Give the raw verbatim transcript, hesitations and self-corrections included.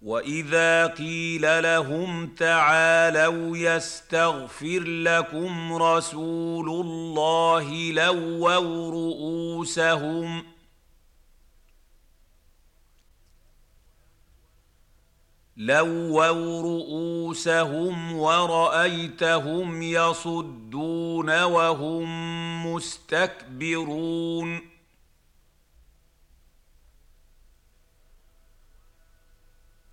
وإذا قيل لهم تعالوا يستغفر لكم رسول الله لووا رؤوسهم لووا رؤوسهم ورأيتهم يصدون وهم مستكبرون